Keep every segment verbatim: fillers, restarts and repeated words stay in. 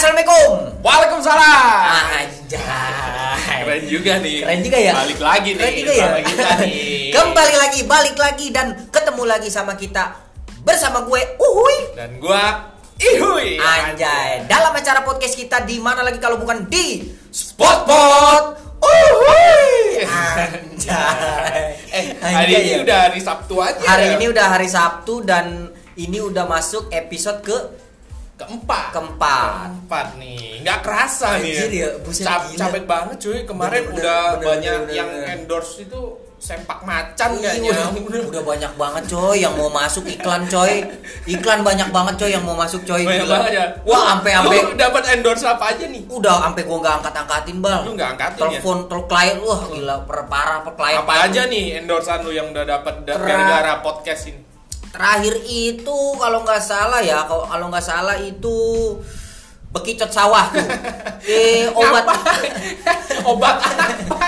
Assalamualaikum. Waalaikumsalam. Anjay. Keren juga nih. Keren juga ya. Balik lagi nih. Keren juga ya. Sama kita nih. Kembali lagi, balik lagi dan ketemu lagi sama kita bersama gue Uhuy Dan gua Ihuy. Anjay. Dalam acara podcast kita di mana lagi kalau bukan di Spotpot. Uhuy. Anjay. Eh, Anjay hari ini ya. udah hari Sabtu aja. Hari ya? ini udah hari Sabtu dan ini udah masuk episode ke keempat. keempat. Keempat nih. Nggak kerasa Anjir nih. ya, buset, Cap- gila. capek banget cuy. Kemarin Bener, udah bener, banyak bener, yang bener. endorse itu sempak macan Iya, kayaknya. udah, udah banyak banget coy yang mau masuk iklan coy. Iklan banyak banget coy yang mau masuk coy. Banyak Gila. banget ya. Wah, sampai sampai Lu dapat endorse apa aja nih? udah sampai gua nggak angkat-angkatin, Bal. Lu nggak angkatin ya? Telepon tel klien, wah gila per- parah per klien. Apa aja nih endorsean lu yang udah dapat da- Tra- gara-gara podcast ini? Terakhir itu kalau nggak salah ya, kalau kalau nggak salah itu bekicot sawah tuh. Eh obat Ngapain? Obat apa?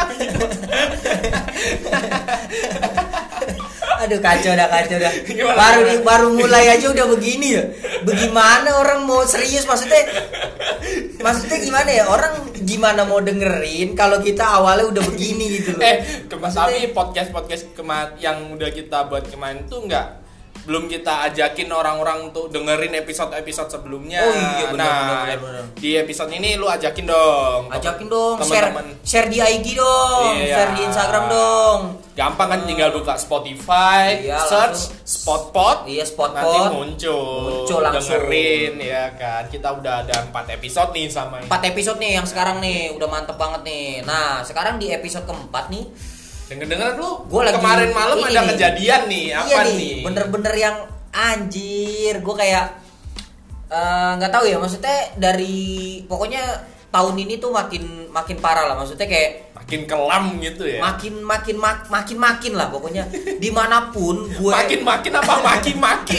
Aduh kacau dah kacau dah. Gimana, baru gimana? baru mulai aja udah begini ya. Bagaimana orang mau serius maksudnya? Maksudnya gimana ya? Orang gimana mau dengerin kalau kita awalnya udah begini gitu loh. Eh, kemas Maksudnya- tapi podcast-podcast kema- yang udah kita buat kemarin tuh nggak belum kita ajakin orang-orang untuk dengerin episode-episode sebelumnya. Oh iya, benar, nah, benar, benar, benar. di episode ini lu ajakin dong. Ajakin dong, share teman-teman. share di I G dong, Iya. share di Instagram dong. Gampang kan, tinggal buka Spotify, Iya, search langsung. Spotpot, Iya, Spotpot. nanti muncul, Muncul langsung. dengerin ya kan. Kita udah ada empat episode nih sama ini. Empat episode nih yang sekarang nih, udah mantep banget nih. Nah, sekarang di episode keempat nih, Denger-denger lu Gua lagi- kemarin malam ini ada nih. kejadian nih, apa iya nih? nih, bener-bener yang anjir, gue kayak eh, nggak tahu ya, maksudnya dari pokoknya tahun ini tuh makin makin parah lah, maksudnya kayak Makin kelam gitu ya. makin makin mak- makin makin lah pokoknya dimanapun gue Makin makin apa makin makin.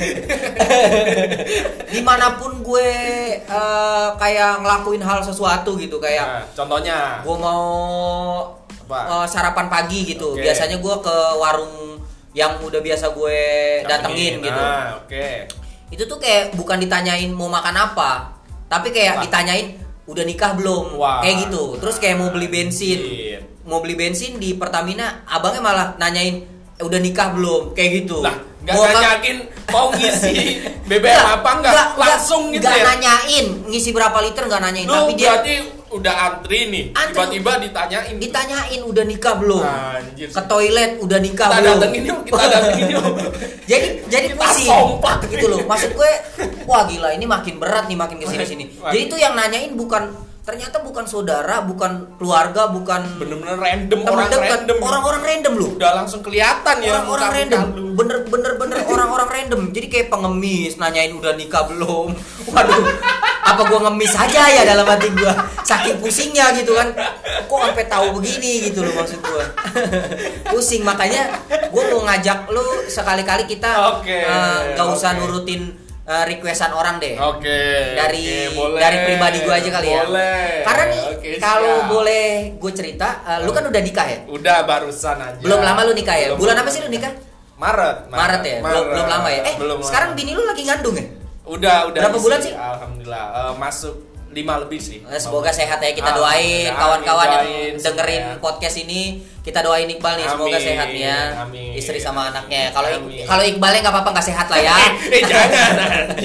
dimanapun gue eh, kayak ngelakuin hal sesuatu gitu kayak Nah, contohnya gue mau Apa? eh, sarapan pagi gitu. Oke. Biasanya gue ke warung yang udah biasa gue datengin gitu. Nah, oke. Itu tuh kayak bukan ditanyain mau makan apa, tapi kayak Wah. ditanyain udah nikah belum, Wah. kayak gitu. Terus kayak mau beli bensin, Iya. mau beli bensin di Pertamina, abangnya malah nanyain "Eh, udah nikah belum, kayak gitu. Lah, nggak Mau ka- nanyain mau ngisi B B M Nggak, apa enggak? nggak, Langsung nggak, gitu nggak ya. nanyain ngisi berapa liter, nggak nanyain, Lu tapi dia berarti udah antri nih. Antri. Tiba-tiba ditanyain. ditanyain udah nikah belum, Anjir. ke toilet udah nikah Kita belum. datengin yuk, kita datengin yuk. jadi jadi Kita pusing sompak. gitu loh, maksud gue wah gila ini makin berat nih makin kesini sini. Wah. Jadi itu yang nanyain bukan, ternyata bukan saudara, bukan keluarga, bukan Bener-bener random, teman orang dekat, random. orang-orang random loh, Udah langsung kelihatan ya orang-orang muka-muka random, lu. bener-bener bener orang-orang random. Jadi kayak pengemis nanyain udah nikah belum. Waduh, apa gua ngemis aja ya dalam hati gua, saking pusingnya gitu kan, kok sampai tahu begini gitu loh maksud gua. Pusing, makanya gua mau ngajak lu sekali-kali kita Oke, eh, nggak usah oke. nurutin eh, requestan orang deh. Oke. Dari oke, boleh. dari pribadi gue aja kali ya. Boleh. Karena nih Oke, kalau siap. boleh gue cerita, uh, lu kan udah nikah ya? Udah barusan aja. Belum lama lu nikah ya? Belum Bulan lama apa sih lu nikah? Maret. Maret ya? Belum belum lama ya? Eh, Belum sekarang lama. bini lu lagi ngandung ya? Udah, udah. Berapa isi. bulan sih? Alhamdulillah. Eh, masuk lima lebih sih. Eh, Semoga sehat ya, kita Alhamdulillah. doain kawan-kawan yang Doain dengerin supaya- podcast ini, kita doain Iqbal nih, semoga Amin, sehat nih ya. amin. Istri sama anaknya. Kalau Ik- Amin. kalau Iqbalnya nggak apa-apa, nggak sehat lah ya. eh jangan nanti.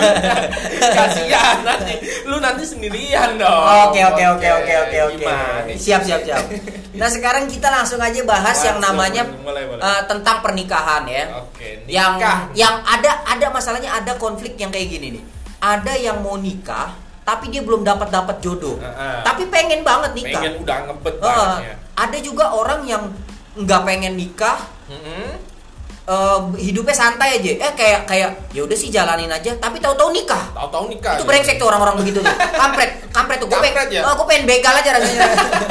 Kasihan nanti. Lu nanti sendirian dong. Oke oke oke oke oke oke. Gimana? Siap siap siap. Nah sekarang kita langsung aja bahas yang Langsung, namanya boleh, boleh. eh, tentang pernikahan ya. Oke, Yang nikah. yang ada ada masalahnya, ada konflik yang kayak gini nih. Ada yang mau nikah tapi dia belum dapat dapat jodoh. Heeh. Tapi pengen banget nikah. Pengen udah ngebet Heeh. banget ya. Ada juga orang yang nggak pengen nikah, Mm-mm. eh, hidupnya santai aja. Eh kayak kayak ya udah sih jalanin aja, tapi tahu-tahu nikah. Tahu-tahu nikah. Itu ya. brengsek tuh orang-orang begitu tuh. Kampret, kampret tuh. Gue pengen, Kampret ya? oh, gue pengen begal aja rasanya.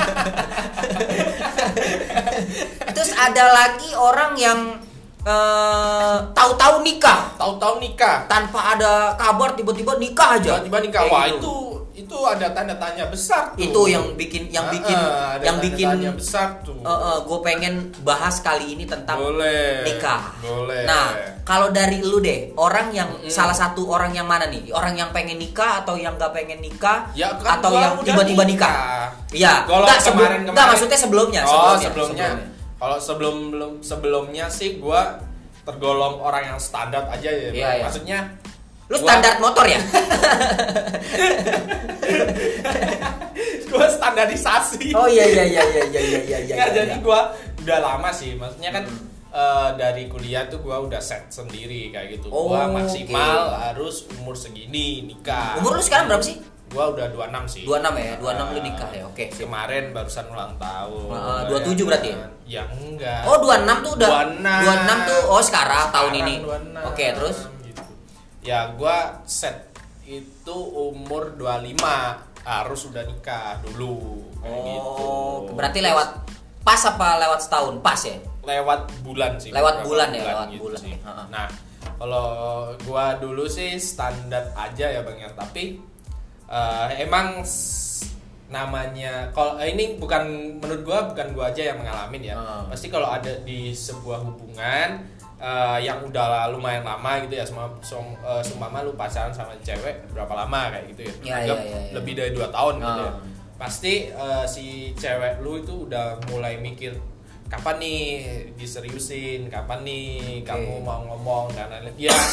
Terus ada lagi orang yang eh, tahu-tahu nikah Tahu-tahu nikah. tanpa ada kabar, tiba-tiba nikah aja. Tiba-tiba nikah. Kayak Wah, gitu. itu itu ada tanda tanya besar tuh. Itu yang bikin yang bikin uh, uh, yang bikin tanya besar tuh. Uh, uh, gue pengen bahas kali ini tentang boleh, nikah. Boleh. Nah, kalau dari lu deh, orang yang mm. salah satu orang yang mana nih? Orang yang pengen nikah atau yang gak pengen nikah? Ya, kan atau yang tiba-tiba nikah? Iya. Kalau enggak kemarin sebelum, enggak maksudnya sebelumnya. Oh, sebelumnya. sebelumnya. sebelumnya. Kalau sebelum belum sebelumnya sih gue tergolong orang yang standar aja ya. Iya, iya. Maksudnya lu standar gua, motor ya? Gue standarisasi. Oh iya iya iya iya iya iya iya. Nggak, iya, jadi iya. gue udah lama sih. Maksudnya kan hmm. uh, dari kuliah tuh gue udah set sendiri kayak gitu. Oh, gue maksimal okay. harus umur segini nikah. Umur lu sekarang berapa sih? Gue udah dua puluh enam sih. dua puluh enam ya? dua puluh enam uh, lu nikah ya? Oke. Okay. Kemarin barusan ulang tahun. Uh, dua puluh tujuh ya, berarti ya? Ya enggak. Oh dua puluh enam tuh udah. dua puluh enam. dua puluh enam tuh oh sekarang, sekarang tahun ini. Oke okay, terus? Gitu. Ya gue set itu umur dua puluh lima harus udah nikah dulu. Oh, gitu. Berarti lewat pas apa lewat setahun? Pas ya? Lewat bulan sih. Lewat bulan ya, lewat gitu bulan. Sih. Uh-huh. Nah, kalau gua dulu sih standar aja ya Bang ya, tapi uh, emang s- namanya kalau uh, ini bukan menurut gua bukan gua aja yang mengalami ya. Uh. Pasti kalau ada di sebuah hubungan Uh, yang udah lumayan lama gitu ya, semua uh, seumpama lu pacaran sama cewek berapa lama kayak gitu ya, ya, ya, ya, ya. lebih dari dua tahun gitu uh. ya, pasti uh, si cewek lu itu udah mulai mikir kapan nih diseriusin, kapan nih okay. kamu mau ngomong dan lain-lain. Ya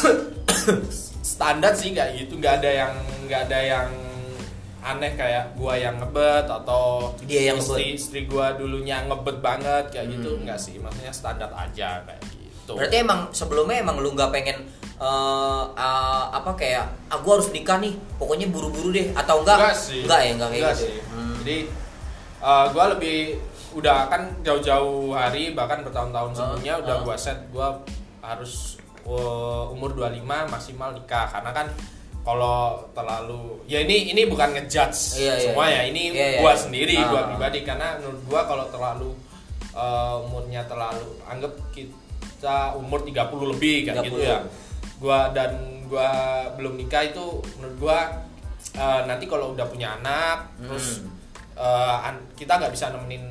standar sih kayak gitu, nggak ada yang nggak ada yang aneh kayak gua yang ngebet atau dia yang istri ngebet. istri gua dulunya ngebet banget kayak hmm. gitu, enggak sih, maksudnya standar aja kayak gitu. Berarti emang sebelumnya emang lu nggak pengen uh, uh, apa kayak ah gua harus nikah nih, pokoknya buru-buru deh atau enggak? Enggak sih. Enggak ya, enggak kayak enggak gitu. Sih. Hmm. Jadi uh, gua lebih udah kan jauh-jauh hari bahkan bertahun-tahun uh, sebelumnya uh. udah gua set gua harus uh, umur dua puluh lima maksimal nikah, karena kan kalau terlalu ya ini ini bukan ngejudge iya, semua iya. ya, ini iya, gua iya. sendiri, uh. gua pribadi, karena menurut gua kalau terlalu uh, umurnya terlalu anggap kita umur tiga puluh lebih kayak gitu ya. Gua dan gua belum nikah itu menurut gua uh, nanti kalau udah punya anak hmm. terus uh, an- kita nggak bisa nemenin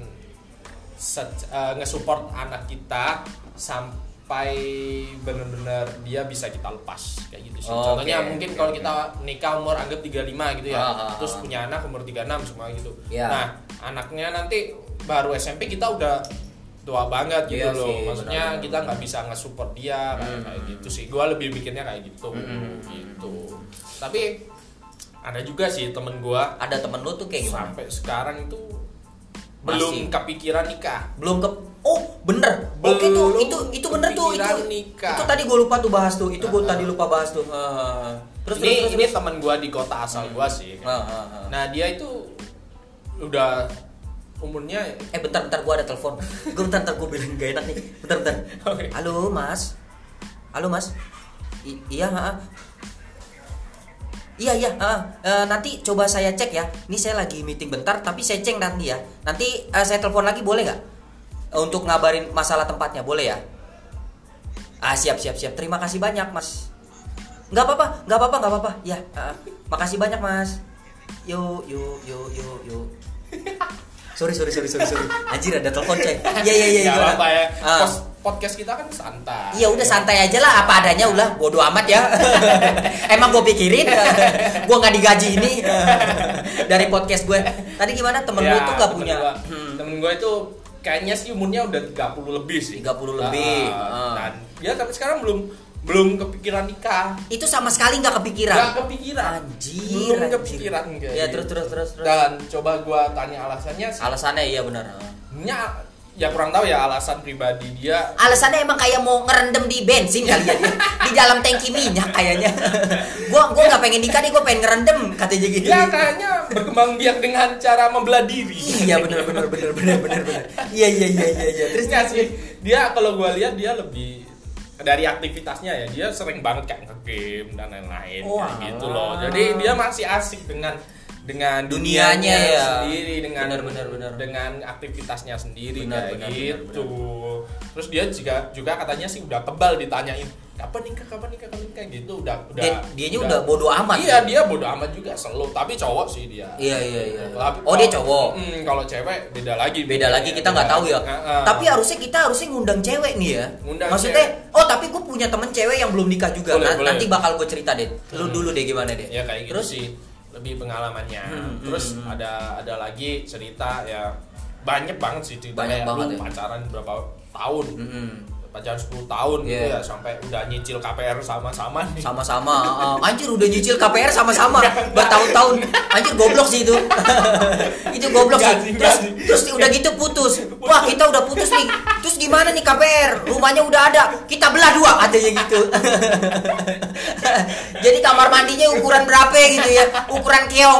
set, uh, nge-support anak kita sampai benar-benar dia bisa kita lepas kayak gitu sih. Oh, Contohnya okay. mungkin okay, kalau okay. kita nikah umur anggap tiga puluh lima gitu ya. Ah, ah, terus ah. punya anak umur tiga puluh enam semua gitu. Yeah. Nah, anaknya nanti baru S M P kita udah tua banget gitu iya loh, sih, maksudnya benar, kita nggak bisa nge-support dia kayak, hmm. kayak gitu sih, gue lebih mikirnya kayak gitu, hmm. gitu. Tapi ada juga sih temen gue, ada temen lu tuh kayak gimana? Sampai sekarang itu Masih. belum kepikiran nikah, belum ke, oh bener, belum oke tuh, itu itu bener tuh, itu nikah. itu tadi gue lupa tuh bahas tuh, itu gue uh-huh. tadi lupa bahas tuh. Uh, terus ini terus, ini terus. temen gue di kota asal hmm. gue sih, kan. uh, uh, uh. Nah dia itu udah umurnya eh bentar bentar gue ada telepon, gue bentar bentar gue bilang gak enak nih, bentar bentar. Okay. Halo mas, halo mas, I- iya ha iya iya ha. Uh, nanti coba saya cek ya, ini saya lagi meeting bentar tapi saya cek nanti ya, nanti uh, saya telepon lagi boleh nggak uh, untuk ngabarin masalah tempatnya, boleh ya? Ah siap siap siap, terima kasih banyak mas. Nggak apa-apa nggak apa-apa nggak apa-apa ya, uh, makasih banyak mas. Yo yo yo yo yo. Sorry sorry sorry sorry sorry. Anjir ada telepon coy. Iya iya iya. Enggak apa-apa ya. Uh. Podcast kita kan santai. Iya udah santai aja lah, apa adanya ulah, bodo amat ya. Emang gue pikirin, gue nggak digaji ini dari podcast gue. Tadi gimana temen ya, lu tuh nggak temen punya? Gua, hmm. Temen gue itu kayaknya sih umurnya udah tiga puluh lebih sih. tiga puluh lebih. Uh, uh. Dan dia tapi sekarang belum belum kepikiran nikah. Itu sama sekali nggak kepikiran. Nggak kepikiran. Anjir. Belum anjir. kepikiran. Ya terus terus terus terus. Dan coba gue tanya alasannya. Sih. Alasannya iya benar. Nya, ya kurang tahu ya alasan pribadi dia. Alasannya emang kayak mau ngerendam di bensin kali ya dia. Di dalam tangki minyak kayaknya. Gua gua nggak pengen nikah nih, gua pengen ngerendam katanya gitu. Ya kayaknya berkembang biak dengan cara membelah diri. Iya benar benar benar benar benar benar. Iya iya iya iya iya. Terus nggak sih dia kalau gue lihat dia lebih dari aktivitasnya ya, dia sering banget kayak nge-game dan lain-lain oh, kayak gitu loh. Jadi dia masih asik dengan dengan dunianya, dunianya ya. sendiri, dengan benar, benar, benar. dengan aktivitasnya sendiri benar, kayak benar, gitu. Benar, benar. Terus dia juga juga katanya sih udah kebal ditanyain, kapan nikah kapan nikah kapan nikah gitu udah udah dia dianya udah, udah bodo amat. Iya, dia bodo amat juga selalu, tapi cowok sih dia. Iya iya iya. Tapi Oh, dia cowok. Hmm, kalau cewek beda lagi. Beda lagi kita nggak tahu ya. Uh, tapi harusnya kita harusnya ngundang cewek nih ya. Ngundang Maksudnya, cewek. oh tapi gue punya temen cewek yang belum nikah juga. Boleh, Nah, boleh. nanti bakal gue cerita deh. Lu Hmm. dulu deh gimana deh. Ya kayak gitu Terus sih lebih pengalamannya. Hmm, Terus hmm, hmm. ada ada lagi cerita ya banyak banget sih cerita Banyak kayak banget lu ya. pacaran berapa tahun. Mm-mm. Pacaran sepuluh tahun gitu Yeah. ya sampai udah nyicil K P R sama-sama nih. Sama-sama, uh, anjir udah nyicil K P R sama-sama bertahun-tahun, anjir goblok sih itu, itu goblok Enggak sih. sih, Terus, enggak sih. terus udah gitu putus, wah kita udah putus nih, terus gimana nih K P R, rumahnya udah ada, kita belah dua katanya gitu. Jadi kamar mandinya ukuran berapa gitu ya, ukuran keong.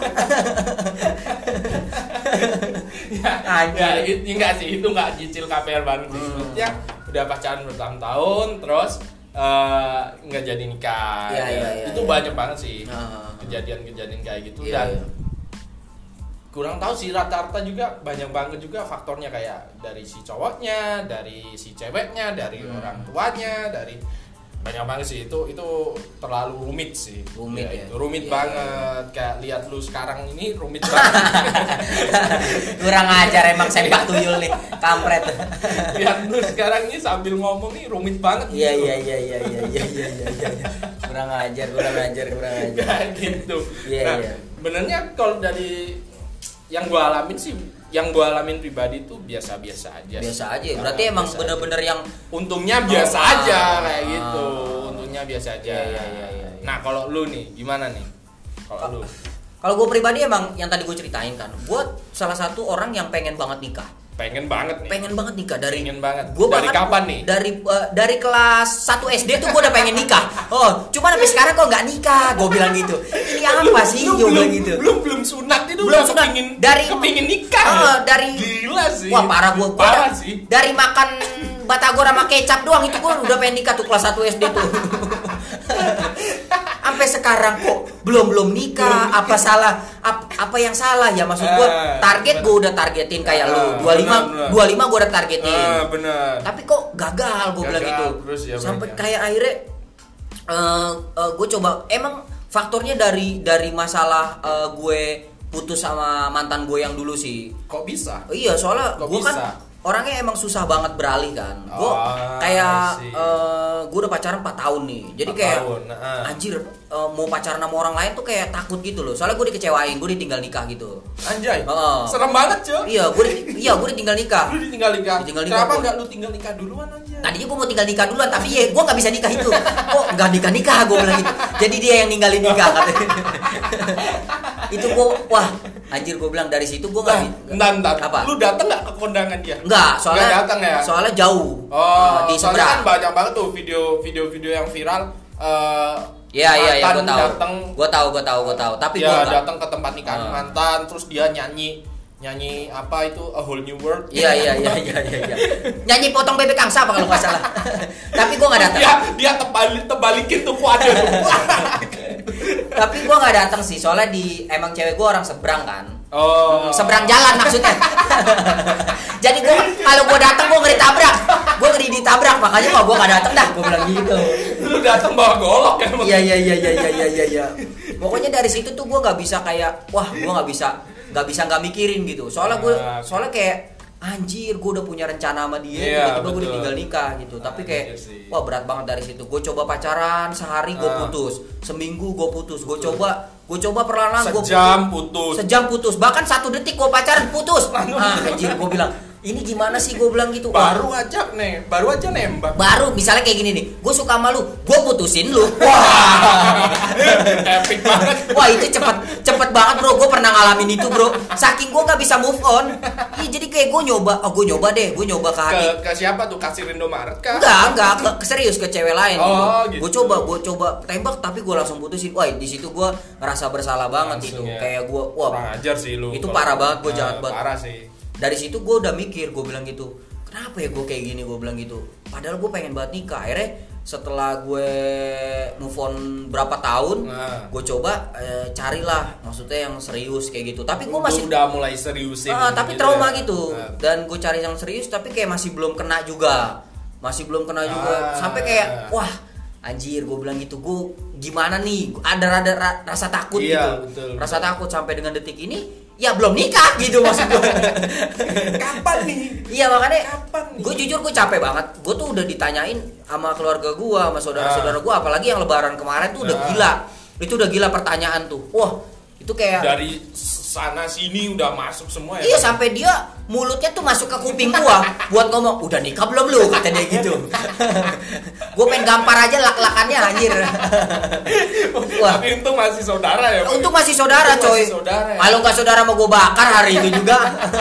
ya, ya itu enggak sih, itu enggak nyicil K P R banget sih. Maksudnya udah pacaran bertahun-tahun terus eh, nggak jadi nikah. Iya, iya, iya, itu iya. banyak banget sih Ah. kejadian-kejadian kayak gitu. Iya, Dan iya. kurang tahu sih rata-rata juga banyak banget juga faktornya kayak dari si cowoknya, dari si ceweknya, dari Hmm. orang tuanya, dari banyak banget sih. Itu itu terlalu rumit sih. Rumit ya? itu rumit Iya, banget. Kayak lihat lu sekarang ini rumit banget. Kurang ajar emang sempak tuyul nih, kampret. Lihat lu sekarang ini sambil ngomong nih rumit banget. Iya gitu. iya iya iya iya iya iya iya iya. Kurang ajar, kurang ajar, kurang ajar. Kayak gitu. Iya, nah, iya. benernya kalau dari yang gua alamin sih, yang gua alamin pribadi tuh biasa-biasa aja. sih. Biasa aja. Berarti Nah, emang biasa bener-bener yang aja. Untungnya biasa Oh, aja ah. kayak gitu. Untungnya biasa aja. Iya, iya, iya, iya. Nah, kalau lu nih gimana nih? Kalau lu kalau gue pribadi emang yang tadi gue ceritain kan, gue salah satu orang yang pengen banget nikah, pengen banget nih. pengen banget nikah dari Pengen banget. Gua Dari bahkan- kapan nih? Dari uh, dari kelas satu S D tuh gue udah pengen nikah. Oh, cuman sampai sekarang kok nggak nikah. Gue bilang gitu. Ini apa sih? Lu Gue belum, bilang gitu. belum belum sunat itu Belum udah sunat. kepingin Dari- kepingin nikah. Ah, ya? dari Gila sih. Wah parah gue. Parah sih. Dari makan batagor sama kecap doang itu gue udah pengen nikah tuh kelas satu S D tuh. Sampai sekarang kok belum belum nikah. Apa salah? Ap- apa yang salah ya maksud gue? Eh, Target gue udah targetin kayak lu. Ah, dua puluh lima benar, benar. dua puluh lima gue udah targetin. Ah, bener. Tapi kok gagal gue bilang Gagal gitu. terus ya, Sampai banyak. kayak akhirnya eh gue coba emang faktornya dari dari masalah eh, gue putus sama mantan gue yang dulu sih. Kok bisa? Oh iya, soalnya Kok gue bisa? kan orangnya emang susah banget beralih kan. Gue Oh, kayak I see. eh, gue udah pacaran empat tahun nih. Jadi empat kayak tahun, nah. anjir eh, mau pacaran sama orang lain tuh kayak takut gitu loh. Soalnya gue dikecewain, gue ditinggal nikah gitu. Anjay. Oh. Serem banget, cuy. Iya, gue di- iya gue ditinggal nikah. Lu ditinggal nikah. Ditinggal nikah, Kenapa gua. enggak lu tinggal nikah duluan aja? Tadinya gue mau tinggal nikah duluan, tapi ya gue nggak bisa nikah itu. Kok nggak nikah nikah gue bilang gitu. Jadi dia yang ninggalin nikah katanya. Itu gue wah anjir gue bilang dari situ gue nggak. Nah, bi- entar, entar. Apa? Lu dateng enggak ke kondangan dia? Enggak, soalnya Nggak datang ya? Soalnya jauh. Oh, Eh, di soalnya seberang. kan banyak banget tuh video video-video yang viral eh Iya iya iya gue mantan tahu. datang Gue tahu gue tahu gue tahu. Tapi gue dia enggak. datang ke tempat nikahan Ah. mantan terus dia nyanyi nyanyi apa itu A Whole New World. Iya iya iya iya iya. iya. Nyanyi potong bebek angsa apa kalau nggak salah. Tapi gue nggak datang. Dia dia tebalik tebalikin tuh kuadnya tuh. Tapi gue nggak datang sih. Soalnya di emang cewek gue orang seberang kan. Oh. Seberang jalan maksudnya. Jadi gue kalau gue datang gue ngeri tabrak. Gue ngeri ditabrak makanya mah gue nggak datang dah. Gue bilang gitu. Lu datang bawa golok kan? Iya iya iya iya iya iya iya. iya. Pokoknya dari situ tuh gue nggak bisa kayak wah gue nggak bisa nggak bisa nggak mikirin gitu. Soalnya gue Ah, oke. soalnya kayak anjir gue udah punya rencana sama dia Iya, tiba-tiba gue betul. ditinggal nikah gitu. Tapi kayak Anjir sih. wah berat banget dari situ. Gue coba pacaran sehari gue Ah. putus, seminggu gue putus. Gue coba gue coba perlahan-lahan gue Sejam putus. sejam putus bahkan satu detik gue pacaran putus. Ah anjir gue bilang ini gimana sih gue bilang gitu. Wah, Baru aja nih, baru aja nembak. baru misalnya kayak gini nih, gue suka sama lu, gue putusin lu. Wah, Epic banget. wah itu cepet cepet banget bro, gue pernah ngalamin itu bro. Saking gue nggak bisa move on, Ih, jadi kayak gue nyoba, oh gue nyoba deh, gue nyoba ke hati. Ke, ke siapa tuh? Kasir Indomaret kah? Enggak, enggak, ke, ke serius ke cewek lain. Oh, gitu. Gue coba, gue coba tembak, tapi gue langsung putusin. Wah di situ gue ngerasa bersalah banget Langsung itu. ya. Kayak gue, Kurang wah ajar sih lu. itu Kalau- parah banget, gue Nah, jahat banget. Parah sih. Dari situ gue udah mikir, gue bilang gitu, kenapa ya gue kayak gini, gue bilang gitu. Padahal gue pengen banget nikah. Akhirnya setelah gue move on berapa tahun, Nah. gue coba eh, carilah, maksudnya yang serius kayak gitu. Tapi gue Lu masih, udah mulai seriusin. ah, tapi trauma ya. gitu. Nah. Dan gue cari yang serius, tapi kayak masih belum kena juga. masih belum kenal juga. Ah. Sampai kayak wah anjir, gue bilang gitu, gue gimana nih, ada ada ra, rasa takut iya, gitu, betul, rasa betul. takut sampai dengan detik ini ya belum nikah gitu maksud gue. Kapan nih? Iya makanya Kapan nih? gue jujur gue capek banget, gue tuh udah ditanyain sama keluarga gue, sama saudara-saudara gue, apalagi yang lebaran kemarin tuh udah Ah. gila, itu udah gila pertanyaan tuh, wah itu kayak Dari sana sini udah masuk semua ya. iya sampai dia mulutnya tuh masuk ke kuping gua buat ngomong udah nikah belum lu, kata dia gitu. Gua pengen gampar aja lak-lakannya anjir. Wah, Tapi untung masih saudara ya. untuk masih saudara Untung coy. masih saudara ya. Kalau nggak saudara mau gua bakar hari itu juga.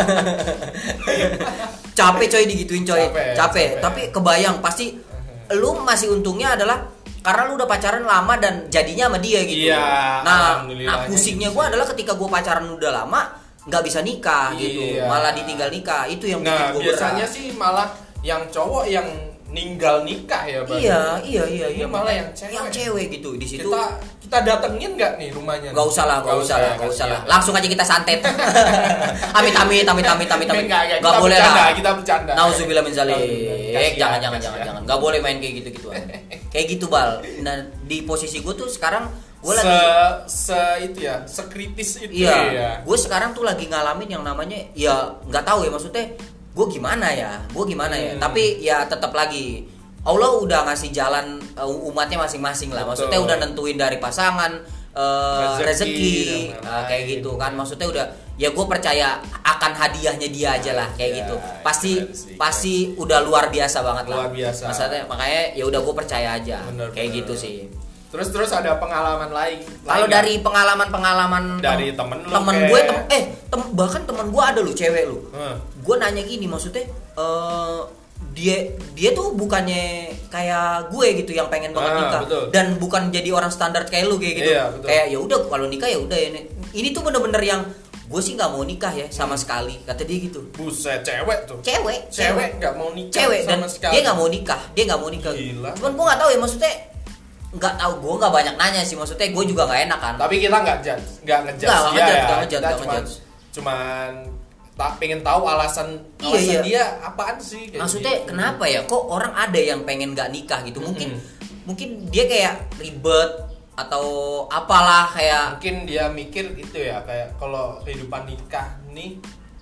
Capek coy digituin coy. Capek, Capek. capek. Tapi kebayang pasti lu masih untungnya adalah karena lu udah pacaran lama dan jadinya sama dia gitu. Iya, Nah, alhamdulillahnya nah pusingnya gitu gua sih. adalah ketika gua pacaran udah lama nggak bisa nikah gitu, Iya. malah ditinggal nikah, itu yang bikin Nah, gua biasanya berat. sih malah yang cowok yang ninggal nikah ya, Bang. Iya, iya, iya, Ini iya. malah yang cewek. Yang cewek gitu di situ. Kita kita datengin nggak nih rumahnya? Gak usah lah, gak usah lah, ya, gak usah lah. kasihan. Langsung aja kita santet. amit amit, amit amit, amit amit. Enggak, enggak, Gak kita boleh bercanda, lah. kita bercanda. Nauzubillah min zalik. Kasihan, Jangan, jangan, kasihan. jangan, jangan. Gak boleh main kayak gitu gituan. Kayak gitu bal. Nah di posisi gue tuh sekarang gue se, lagi. se itu ya, sekritis itu Iya. ya. Gue sekarang tuh lagi ngalamin yang namanya ya nggak tahu ya maksudnya. Gue gimana ya, gue gimana ya. Hmm. Tapi ya tetap lagi. Allah udah ngasih jalan uh, umatnya masing-masing lah. Betul. Maksudnya udah nentuin dari pasangan, uh, Rezeki, rezeki, dan uh, kayak lain-lain. gitu kan. Maksudnya udah ya gue percaya akan hadiahnya dia aja lah kayak Ya, gitu. Pasti keren sih, pasti udah luar biasa banget lah. Luar biasa. Maksudnya makanya ya udah gue percaya aja. Bener, kayak bener. gitu sih. Terus terus ada pengalaman lain. Kalau lain dari pengalaman-pengalaman Dari temen lu temen kayak- gue tem- eh tem- bahkan temen gue ada lu cewek lu. nggak? Hmm. Gue nanya gini maksudnya eh dia dia tuh bukannya kayak gue gitu yang pengen banget Ah, nikah betul. dan bukan jadi orang standar kayak lu kayak gitu. Iya, betul. Kayak ya udah kalau nikah ya udah ini. Ini tuh bener-bener yang gue sih nggak mau nikah ya sama sekali kata dia gitu. Buset, cewek tuh. Cewek, Cewek nggak mau nikah cewek dan sama sekali. dia nggak mau nikah, dia nggak mau nikah. Gila. Cuman gue nggak tahu ya maksudnya nggak tahu gue nggak banyak nanya sih maksudnya gue juga nggak enak kan. Tapi kita nggak judge, nggak ngejudge Nggak, nggak dia ngejudge, ya. nggak ngejudge, Kita nggak cuman, ngejudge. cuman tak pengen tahu alasan Iya, alasan iya. dia apaan sih? kayak Maksudnya gitu. kenapa ya kok orang ada yang pengen nggak nikah gitu mungkin Mm-mm. mungkin dia kayak ribet atau apalah kayak Mungkin dia mikir itu ya kayak kalau kehidupan nikah nih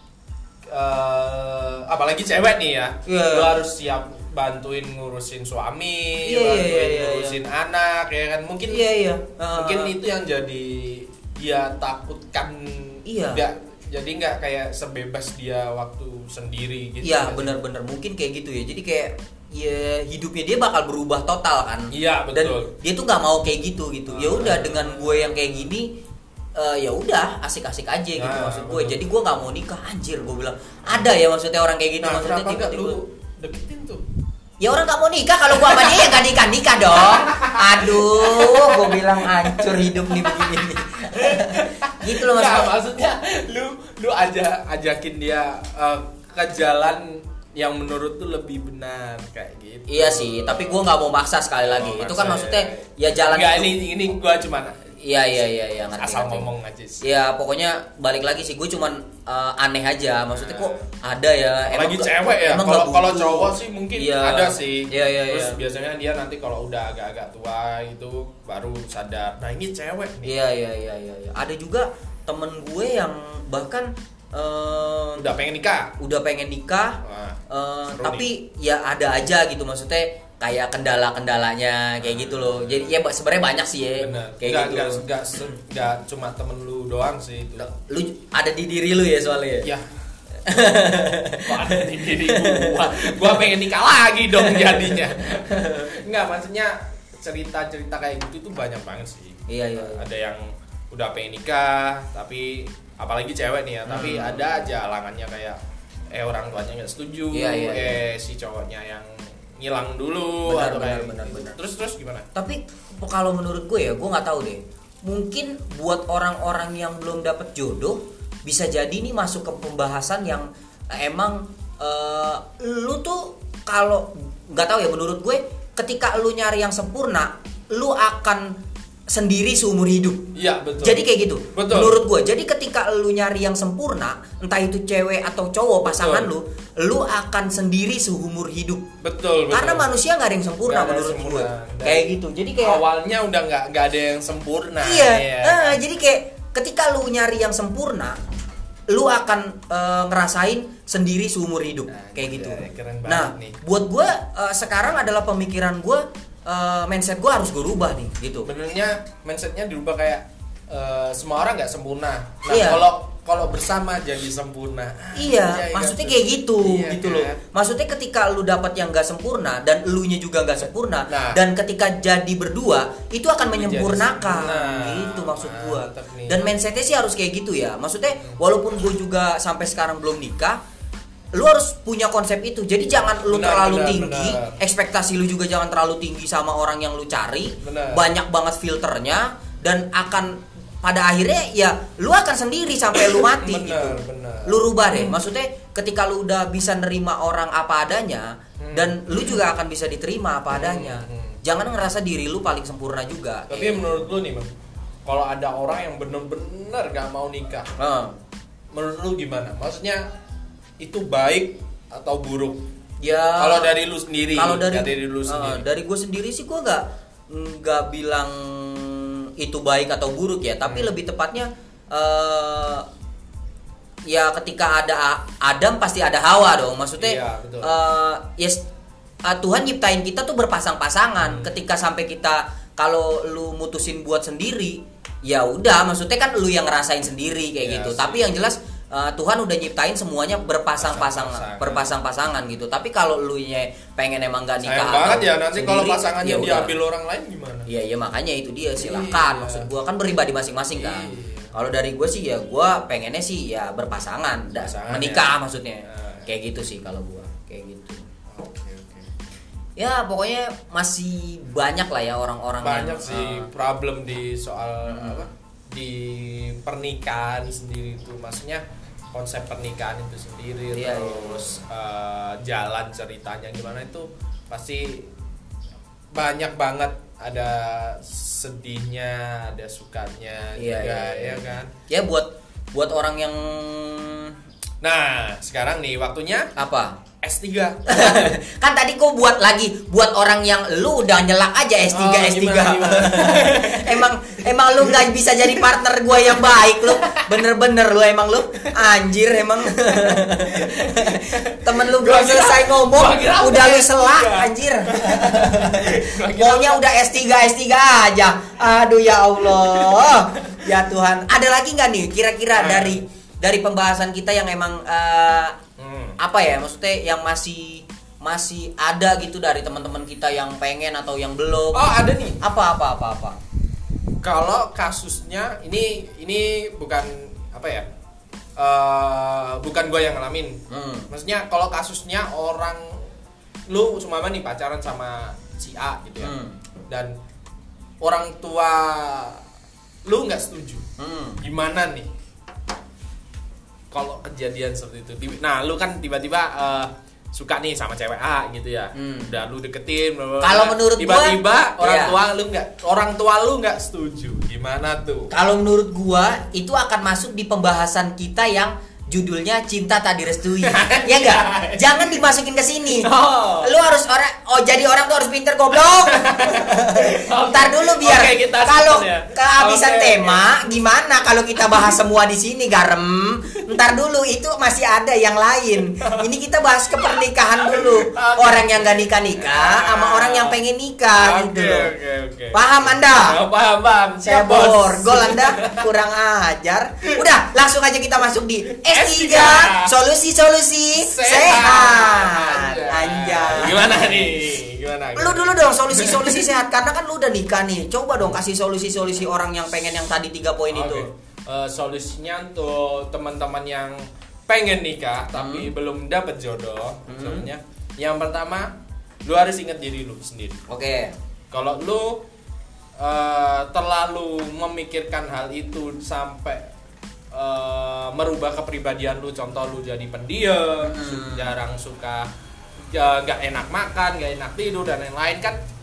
eh apalagi cewek nih ya, Iya. lu harus siap bantuin ngurusin suami, Iya, iya, bantuin iya, iya, ngurusin anak ya kan mungkin iya iya mungkin Eh, itu yang jadi dia takutkan. Iya. Nggak, jadi nggak kayak sebebas dia waktu sendiri gitu. iya nggak sih? benar-benar mungkin kayak gitu ya jadi kayak ya hidupnya dia bakal berubah total kan Iya, dan betul. dia tuh nggak mau kayak gitu gitu ya udah Ah. dengan gue yang kayak gini eh, ya udah asik-asik aja gitu Nah, maksud gue betul. jadi gue nggak mau nikah anjir gue bilang ada ya maksudnya orang kayak gitu Nah, maksudnya kenapa nggak tiba-tiba lu deketin tuh? ya orang gak mau nikah kalau gua sama dia ya gak nikah nikah dong. Aduh, gua bilang hancur hidup nih begini nih. Gitu loh Nggak, maksudnya. maksudnya lu lu aja ajakin dia eh, ke jalan yang menurut tuh lebih benar kayak gitu. Iya sih, tapi gua nggak mau maksa sekali lagi. Mau Itu kan maksa, maksudnya ya jalan Nggak, itu. ini ini gua cuman Iya iya iya iya ngerti. asal ngerti. ngomong aja sih. Ya pokoknya balik lagi sih gue cuman eh, aneh aja maksudnya kok ada ya Lagi nggak- cewek ya. emang Kalau nggak kalau butuh. cowok sih mungkin Iya. ada sih. Iya iya Terus iya. biasanya dia nanti kalau udah agak-agak tua itu baru sadar. Nah, ini cewek nih. Iya iya iya iya iya. Ada juga temen gue yang bahkan eh, Udah pengen nikah. udah pengen nikah. Wah, Eh, seru tapi ya ada aja gitu maksudnya kayak kendala-kendalanya kayak gitu loh. Jadi ya ba- sebenarnya banyak sih ya bener. kayak Nggak, gitu. nggak, nggak, se- nggak cuma temen lu doang sih itu. Lu ada di diri lu ya soalnya. Ya. Kok ada di diri gua? Gua pengen nikah lagi dong jadinya. Enggak, maksudnya cerita-cerita kayak gitu tuh banyak banget sih. Iya iya. iya. Ada yang udah pengen nikah, tapi apalagi cewek nih ya, tapi Hmm. ada aja halangannya kayak eh orang tuanya nggak setuju, Iya, iya, eh si cowoknya yang ngilang dulu Benar, atau benar, kayak benar, gitu. benar. Terus terus gimana? Tapi kalau menurut gue ya gue nggak tahu deh. Mungkin buat orang-orang yang belum dapet jodoh bisa jadi nih masuk ke pembahasan yang emang eh, lu tuh kalau nggak tahu ya menurut gue ketika lu nyari yang sempurna lu akan sendiri seumur hidup. Iya, betul. Jadi kayak gitu. Betul. Menurut gue. Jadi ketika lu nyari yang sempurna, entah itu cewek atau cowok pasangan lu, lu akan sendiri seumur hidup. Betul, betul. Karena manusia nggak ada yang sempurna Nggak ada menurut sempurna. gue. Kayak gitu. Jadi kayak awalnya udah nggak nggak ada yang sempurna. Iya. Ya. Nah, jadi kayak ketika lu nyari yang sempurna, lu akan uh, ngerasain sendiri seumur hidup. Nah, kayak gitu. ya, keren banget Nah, nih. buat gue uh, sekarang adalah pemikiran gue. Uh, mindset gue harus gue rubah nih gitu. Benernya mindsetnya dirubah kayak uh, semua orang nggak sempurna. Nah Iya. kalau kalau bersama jadi sempurna. Iya, Iya, maksudnya iya, kayak gitu, iya, gitu kan? loh. Maksudnya ketika lu dapat yang gak sempurna dan elunya juga gak sempurna, Nah. dan ketika jadi berdua itu akan Itu menyempurnakan, jadi sempurna. gitu maksud gua. Mantap nih. Dan mindsetnya sih harus kayak gitu ya. Maksudnya walaupun gue juga sampai sekarang belum nikah, lu harus punya konsep itu. Jadi jangan lu Benar, terlalu benar, tinggi, benar. ekspektasi lu juga jangan terlalu tinggi sama orang yang lu cari. Benar. Banyak banget filternya dan akan pada akhirnya ya lu akan sendiri sampai lu mati Benar, gitu. benar. Lu rubah deh. Maksudnya ketika lu udah bisa nerima orang apa adanya Hmm. dan lu juga akan bisa diterima apa adanya. hmm. Jangan ngerasa diri lu paling sempurna juga. Tapi menurut lu nih bang, kalau ada orang yang bener-bener gak mau nikah, Nah, menurut lu gimana? Maksudnya itu baik atau buruk? ya Kalau dari lu sendiri, kalau dari dari lu eh, sendiri. dari gue sendiri sih gue nggak nggak bilang itu baik atau buruk ya, tapi Hmm. lebih tepatnya eh, ya ketika ada Adam pasti ada Hawa dong. Maksudnya Iya, betul. eh, yes, eh, Tuhan nyiptain kita tuh berpasang-pasangan. Hmm. Ketika sampai kita kalau lu mutusin buat sendiri, ya udah, maksudnya kan lu yang ngerasain sendiri kayak Iya gitu. sih. Tapi yang jelas uh, Tuhan udah nyiptain semuanya berpasang-pasang, Pasang-pasangan. berpasang-pasangan gitu. Tapi kalau lu nya pengen emang gak nikah Sayang banget atau ya nanti kalau sendiri, pasangannya ya udah. diambil orang lain gimana? Iya, iya makanya itu dia, silakan. Iya. Maksud gua kan pribadi masing-masing kan. Iya. Kalau dari gue sih ya gua pengennya sih ya berpasangan, dan Pasangan menikah ya. maksudnya. Nah. Kayak gitu sih kalau gua, kayak gitu. Oke oke. Ya pokoknya masih banyak lah ya orang-orang Banyak yang, sih uh, problem di soal Hmm. apa? Di pernikahan sendiri itu, maksudnya konsep pernikahan itu sendiri, Iya, terus eh, jalan ceritanya gimana itu pasti banyak banget, ada sedihnya, ada sukanya Iya, juga, iya, iya. ya kan. ya buat buat orang yang Nah sekarang nih waktunya apa? S tiga. Kan tadi kok buat lagi buat orang yang lu udah nyelak aja S tiga Oh, S tiga. gimana, gimana? emang emang lu nggak bisa jadi partner gue yang baik lu. Bener-bener lu emang lu anjir emang. Temen lu belum Gua kira- selesai ngomong gua kira udah udah lu S tiga. selak anjir. Gua kira- Maunya udah S tiga S tiga aja. Aduh ya Allah. Ya Tuhan. Ada lagi nggak nih kira-kira Nah. dari dari pembahasan kita yang emang eh, Hmm. apa ya, maksudnya yang masih masih ada gitu dari teman-teman kita yang pengen atau yang belum? Oh ada nih. Apa apa apa apa? Kalau kasusnya ini ini bukan apa ya? eh, bukan gue yang ngalamin. Hmm. Maksudnya kalau kasusnya orang lu cuma nih pacaran sama si A gitu ya. Hmm. Dan orang tua lu nggak setuju. Hmm. Gimana nih? Kalau kejadian seperti itu. Di- Nah, lu kan tiba-tiba eh, suka nih sama cewek A gitu ya. Hmm. Udah lu deketin bla, bla, bla. Kalau menurut gua, tiba-tiba orang iya. tua lu nggak orang tua lu nggak setuju. Gimana tuh? Kalau menurut gua itu akan masuk di pembahasan kita yang judulnya cinta tak direstui. Ya enggak? Jangan dimasukin ke sini. Oh. Lu harus orang oh jadi orang tuh harus pinter goblok. Ntar dulu biar Oke, kita kalau simpen ya. kehabisan Oke, tema gimana kalau kita bahas semua di sini garam. Ntar dulu itu masih ada yang lain. Ini kita bahas kepernikahan dulu. Oke. Orang yang gak nikah-nikah sama orang yang pengen nikah Oke, gitu loh. oke, oke. Paham Anda? Oh, paham, paham. Saya Siap, Bos. borgol Anda kurang ajar. Udah, langsung aja kita masuk di S tiga solusi-solusi sehat. Anjay. Gimana nih? Gimana? Lu dulu dong solusi-solusi sehat karena kan lu udah nikah nih. Coba dong kasih solusi-solusi orang yang pengen yang tadi tiga poin Oke. itu. Eh, solusinya untuk teman-teman yang pengen nikah tapi belum dapat jodoh, Hmm. sebenarnya yang pertama lu harus ingat diri lu sendiri. Oke. Kalau lu eh, terlalu memikirkan hal itu sampai eh, merubah kepribadian lu, contoh lu jadi pendiam, Hmm. jarang suka, ya, nggak enak makan, nggak enak tidur dan lain-lain kan,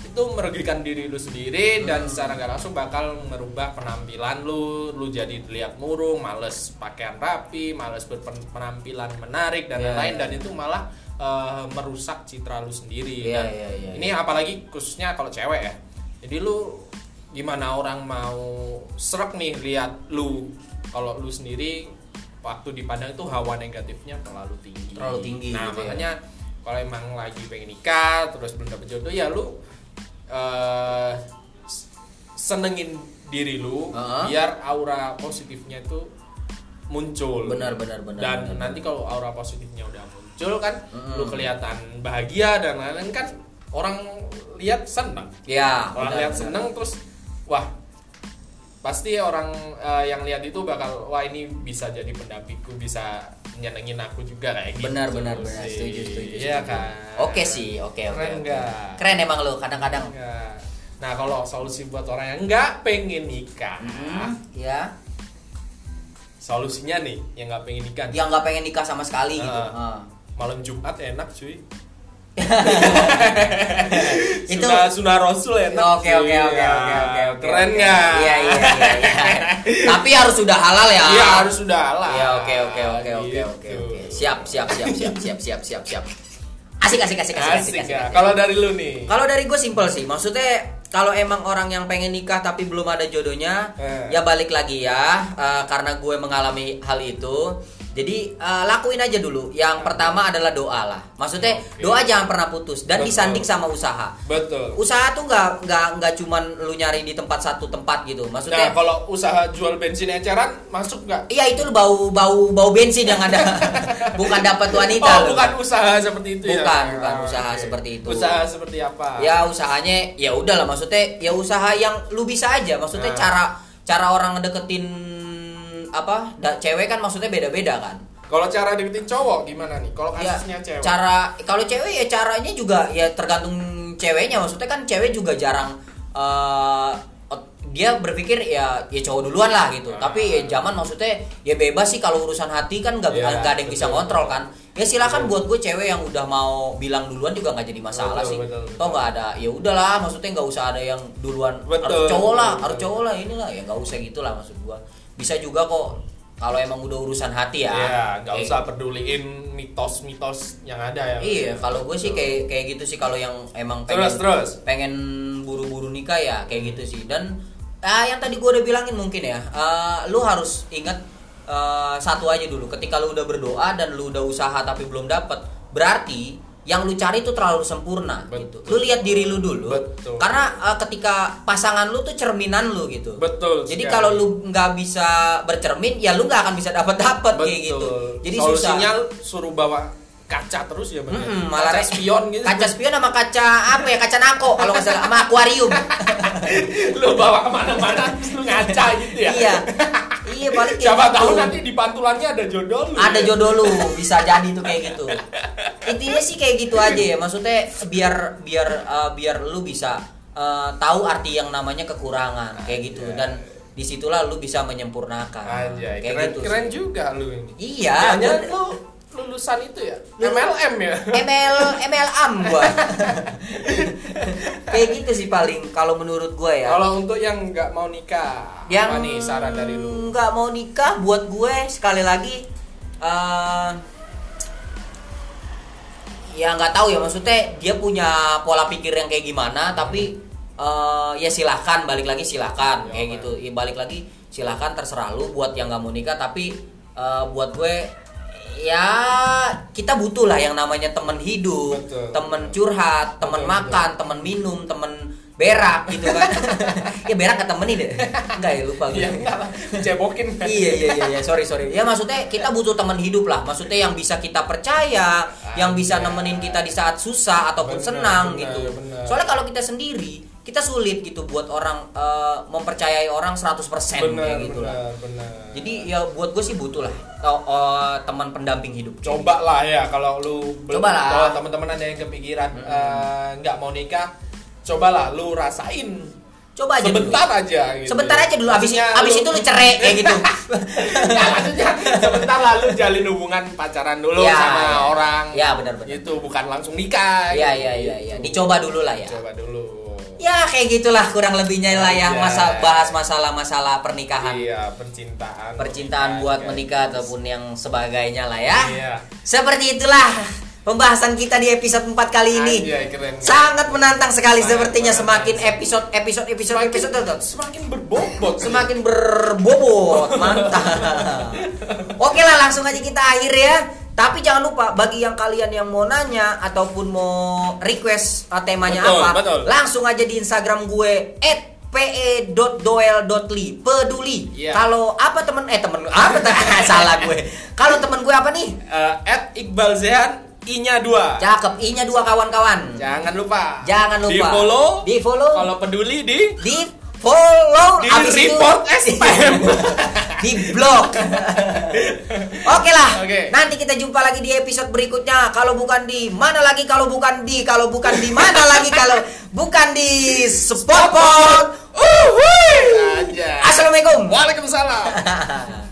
itu merugikan diri lu sendiri dan secara nggak langsung bakal merubah penampilan lu. Lu jadi terlihat murung, males pakaian rapi, males berpenampilan menarik dan Yeah, lain-lain yeah. dan itu malah uh, merusak citra lu sendiri. Yeah, Dan yeah, yeah, ini apalagi khususnya kalau cewek ya. Jadi lu gimana orang mau srek nih lihat lu kalau lu sendiri waktu dipandang itu hawa negatifnya terlalu tinggi. Terlalu tinggi. Nah, gitu makanya ya. kalau emang lagi pengen nikah terus belum dapet jodoh ya lu uh, senengin diri lu Uh-huh. biar aura positifnya itu muncul. Benar, benar, benar. Dan benar, nanti kalau aura positifnya udah muncul kan, Mm. lu kelihatan bahagia dan lain-lain kan orang lihat senang. Ya, Orang benar, lihat benar. senang terus wah pasti orang uh, yang lihat itu bakal wah ini bisa jadi pendampingku, bisa nyenengin aku juga kayak gitu. Benar, benar, benar. sih. Setuju, setuju. Iya setuju. kan. Oke sih, oke, oke. Keren oke. nggak? Keren emang lu kadang-kadang. Enggak. Nah, kalau solusi buat orang yang nggak pengen nikah, Hmm, ya. solusinya nih yang nggak pengen nikah, Yang nggak pengen nikah sama sekali gitu. Ah. Ah. malam Jumat enak cuy. Itu Sunah, sunah Rasul enak. Oke, cuy. oke, oke, Ya, oke, oke, oke. Keren oke. nggak? Iya, iya, iya, iya. Tapi harus sudah halal ya. Iya harus sudah lah. Iya, oke, oke, oke, oke, Gitu. oke, oke. Siap, siap, siap, siap, siap, siap, siap, siap. Asik, asik, asik, asik, asik, Asik asik, ya. asik. Kalau dari lu nih. Kalau dari gue simpel sih, maksudnya kalau emang orang yang pengen nikah tapi belum ada jodohnya, Eh. ya balik lagi ya, eh, karena gue mengalami hal itu. Jadi eh, lakuin aja dulu. Yang pertama adalah doa lah. Maksudnya Oke. doa jangan pernah putus dan Betul. disanding sama usaha. Betul. Usaha tuh nggak nggak nggak cuman lu nyari di tempat satu tempat gitu. Nah, Maksudnya kalau usaha jual bensin eceran masuk nggak? iya itu lu bau bau bau bensin yang ada. Bukan dapat wanita Oh, lu. bukan usaha seperti itu ya. Bukan, bukan Ah, usaha oke. seperti itu. Usaha seperti apa? Ya usahanya ya udahlah maksudnya ya usaha yang lu bisa aja. Maksudnya Nah. cara cara orang ngedeketin apa da, cewek kan maksudnya beda-beda kan. Kalau cara deketin cowok gimana nih? Kalau Ya, kasusnya cewek. cara kalau cewek ya caranya juga ya tergantung ceweknya. Maksudnya kan cewek juga jarang eh, ot- dia berpikir ya ya cowok duluan lah gitu. Ah. Tapi ya zaman maksudnya ya bebas sih kalau urusan hati kan nggak Ya, nggak ada yang bisa betul, kontrol betul. kan. Ya silakan Betul. buat gue cewek yang udah mau bilang duluan juga nggak jadi masalah Betul, sih. betul, betul. Toh nggak ada ya udahlah maksudnya nggak usah ada yang duluan Betul, harus cowok lah betul, harus betul. cowok lah inilah ya nggak usah gitulah maksud gue. Bisa juga kok kalau emang udah urusan hati ya. Ya, nggak Kayak- usah peduliin mitos-mitos yang ada ya. Iya, kalau gue sih kayak kayak gitu sih kalau yang emang pengen Terus, terus. pengen buru-buru nikah ya kayak gitu sih. Dan ah, yang tadi gue udah bilangin mungkin ya, eh, lu harus ingat eh, satu aja dulu. Ketika lu udah berdoa dan lu udah usaha tapi belum dapet, berarti yang lu cari itu terlalu sempurna gitu. Betul. Lu lihat diri lu dulu. Betul. Karena eh, ketika pasangan lu tuh cerminan lu gitu. Betul Jadi sekali. kalau lu nggak bisa bercermin, ya lu nggak akan bisa dapat dapat kayak Betul. gitu. Jadi solusinya susah. suruh bawa kaca terus ya bener. Mm-mm, malah kaca re- spion gitu. Kaca spion sama kaca apa ya? Kaca nako kalau nggak salah sama akuarium. Lu bawa kemana-mana terus lu ngaca gitu ya. Iya. Iya balik kayak Siapa gitu. tahu nanti di pantulannya ada jodoh lu. Ada ya. jodoh lu, bisa jadi tuh kayak gitu. Intinya sih kayak gitu aja ya. Maksudnya biar biar uh, biar lu bisa uh, tahu arti yang namanya kekurangan kayak gitu Anjay. dan disitulah lu bisa menyempurnakan. Anjay, kayak keren, gitu. keren sih. juga lu ini. Iya, Jangan gua- lu lulusan itu ya? Lu- M L M ya? M L M L am gua. Kayak gitu sih paling kalau menurut gua ya. Kalau untuk yang nggak mau nikah, Yang apa nih saran dari lu? nggak mau nikah buat gue sekali lagi eh ya nggak tahu ya maksudnya dia punya pola pikir yang kayak gimana tapi eh ya silahkan balik lagi silahkan Ya, kayak oke. gitu ya balik lagi silahkan terserah lu buat yang nggak mau nikah tapi eh, buat gue ya kita butuh lah yang namanya temen hidup, Betul. temen curhat, temen Betul, makan, temen minum, temen berak gitu kan. Ya berak ketemenin deh. Enggak ya lupa gue. Iya, enggak lah, cebokin kan. Iya iya iya iya, sorry sorry. Ya maksudnya kita butuh teman hidup lah. Maksudnya yang bisa kita percaya, yang bisa Anjay. nemenin kita di saat susah ataupun Bener, senang bener, gitu. bener. Soalnya kalau kita sendiri, kita sulit gitu buat orang eh, mempercayai orang seratus persen Benar, kayak gitu lah. benar, benar. Jadi ya buat gue sih butuh lah oh, oh, teman pendamping hidup. Coba lah ya kalau lu belum- Coba lah. kalau teman-teman ada yang kepikiran eh, nggak mau nikah, cobalah lu rasain Coba aja sebentar dulu. aja gitu. Sebentar aja dulu abis Maksudnya abis itu lu cerai kayak gitu. Nggak, maksudnya sebentar lalu jalin hubungan pacaran dulu Ya, sama ya. orang. Ya, benar, benar. Itu bukan langsung nikah. Iya gitu. iya iya iya. Dicoba dulu lah ya. Coba dulu. Ya kayak gitulah kurang lebihnya lah ya, Iya. masa bahas masalah-masalah pernikahan. Iya, percintaan. Percintaan buat menikah ataupun yang sebagainya lah ya. Iya. Seperti itulah pembahasan kita di episode empat kali ini. Anjay, keren. Sangat menantang sekali. Sangat Sepertinya menantang. semakin episode episode episode Semakin, episode tuh, tuh. semakin berbobot. Semakin berbobot. Mantap. Oke lah, langsung aja kita akhir ya. Tapi jangan lupa bagi yang kalian yang mau nanya ataupun mau request uh, temanya Betul, apa, betul. langsung aja di Instagram gue et pe dot doel dot li peduli. Iya. Kalau apa temen eh temen apa salah gue. Kalau temen gue apa nih? Eh, at Iqbal Zehan I-nya dua. Cakep, I-nya dua kawan-kawan. Jangan lupa. Jangan lupa. Di follow. Di follow. Kalau peduli di Di follow. di Abis itu- report spam. di blog. Oke lah. Oke. Nanti kita jumpa lagi di episode berikutnya. Kalau bukan di mana lagi? Kalau bukan di kalau bukan di mana lagi? Kalau bukan di Spotpot. Uhuy. Aja. Assalamualaikum. Waalaikumsalam.